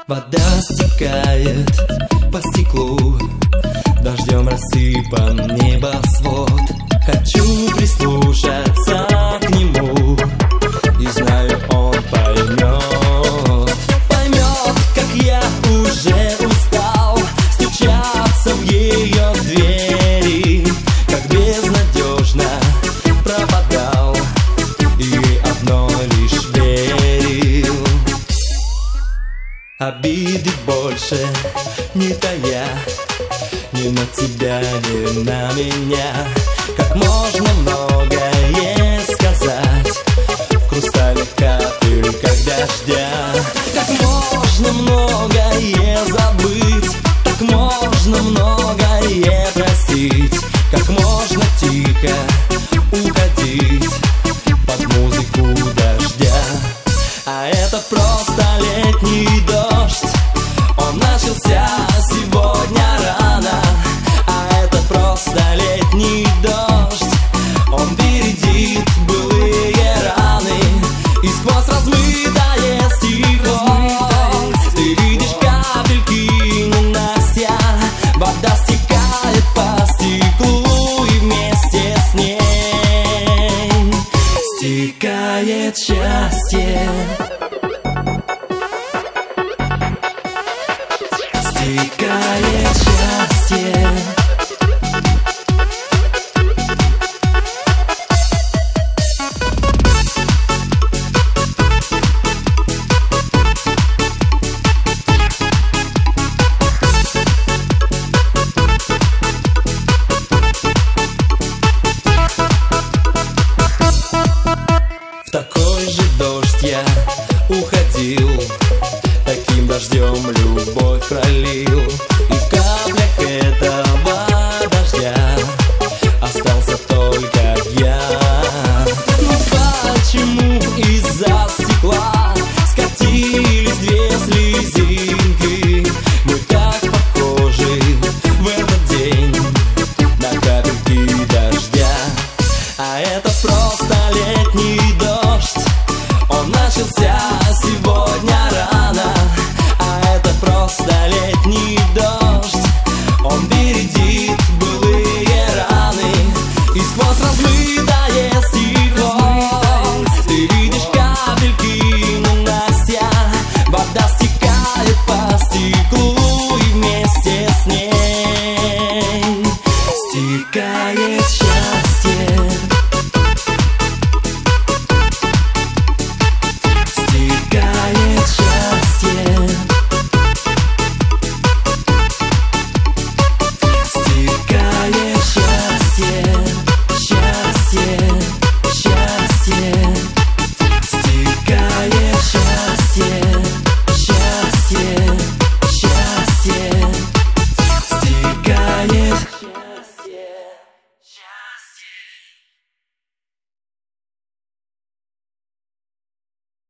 Вода стекает по стеклу, дождем рассыпан небосвод. Хочу прислушаться к нему, и знаю, он поймет. Поймет, как я уже устал стучаться в ее двери, как безнадежно пропадал и ей одной лишь верил. Обиды больше не тая, ни на тебя, ни на меня. Как можно многое сказать в хрустальных капельках дождя. Как можно многое забыть, как можно многое простить, как можно тихо уходить под музыку дождя. А это просто летний дождь, он начался сегодня рано. А это просто летний дождь, он бередит былые раны. И сквозь размытое стекло ты видишь капельки ненастья. Вода стекает по стеклу, и вместе с ней стекает счастье. Стекает